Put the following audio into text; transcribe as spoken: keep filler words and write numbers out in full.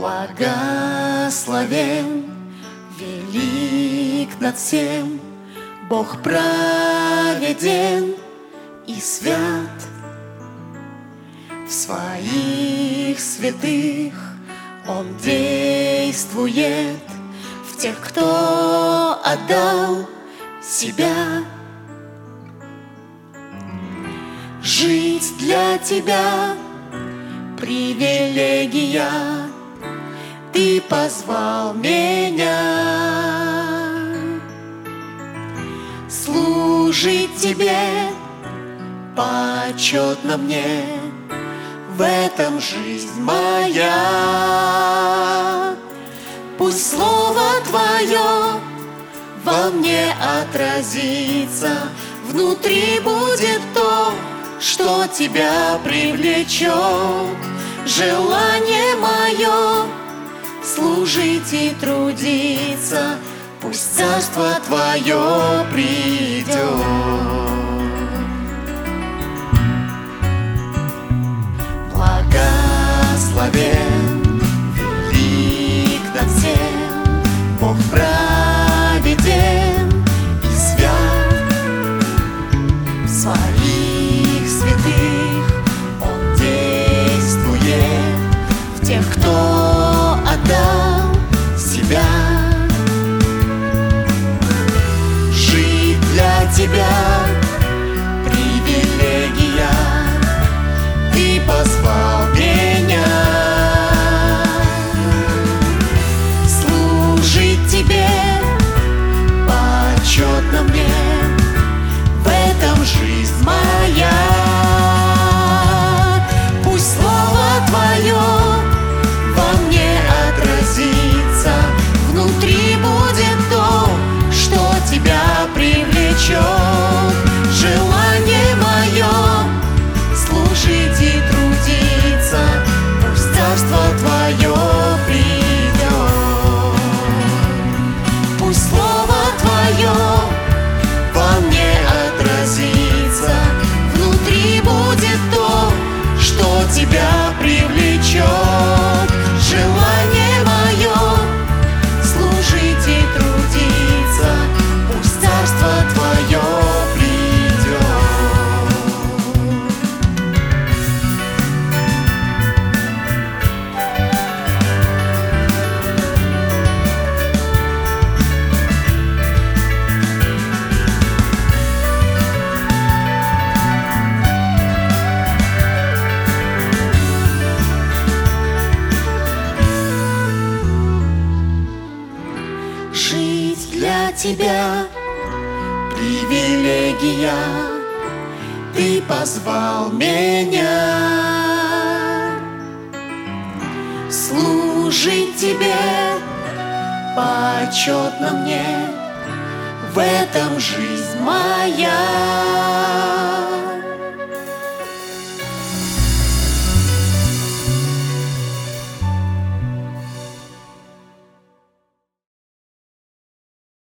Благословен, велик над всем, Бог праведен и свят. В своих святых Он действует, в тех, кто отдал себя. Жить для Тебя привилегия, Ты позвал меня служить Тебе, почетно мне, в этом жизнь моя. Пусть Слово Твое во мне отразится, внутри будет то, что Тебя привлечет. Желание мое служить и трудиться, пусть Царство Твое придет. Благословен, велик над всем, Бог праведен и свят. В своих святых Он действует, в тех, кто отдал себя. Жить для Тебя привилегия, Ты позвал меня служить Тебе, почетно мне, в этом жизнь моя. Пусть Слово Твое во мне отразится, внутри будет то, что Тебя привлечет. Желание мое служить и трудиться, пусть Царство Твое придет. Пусть Слово Твое во мне отразится, внутри будет то, что Тебя привлечет. Желание мое служить и трудиться, пусть Царство Твое для Тебя привилегия, Ты позвал меня служить Тебе, почетно мне, в этом жизнь моя.